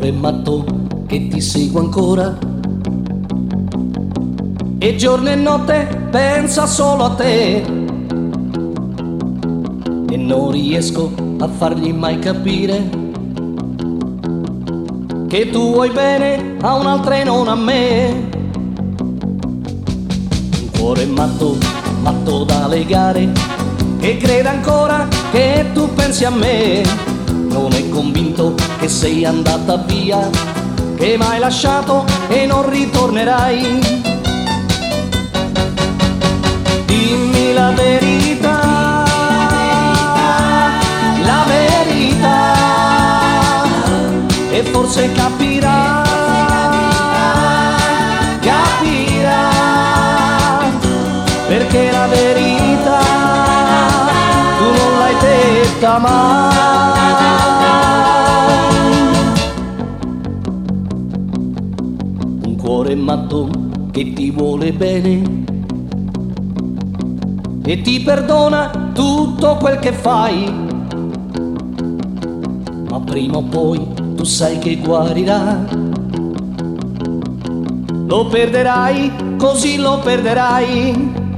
cuore matto che ti segue ancora e giorno e notte pensa solo a te e non riesco a fargli mai capire che tu vuoi bene a un'altra e non a me. Un cuore matto, matto da legare, che crede ancora che tu pensi a me. Non è convinto che sei andata via, che m'hai lasciato e non ritornerai. Dimmi la verità, la verità, e forse capirà, capirà, perché la verità tu non l'hai detta mai. Un cuore matto che ti vuole bene e ti perdona tutto quel che fai, ma prima o poi tu sai che guarirà. Lo perderai, così lo perderai,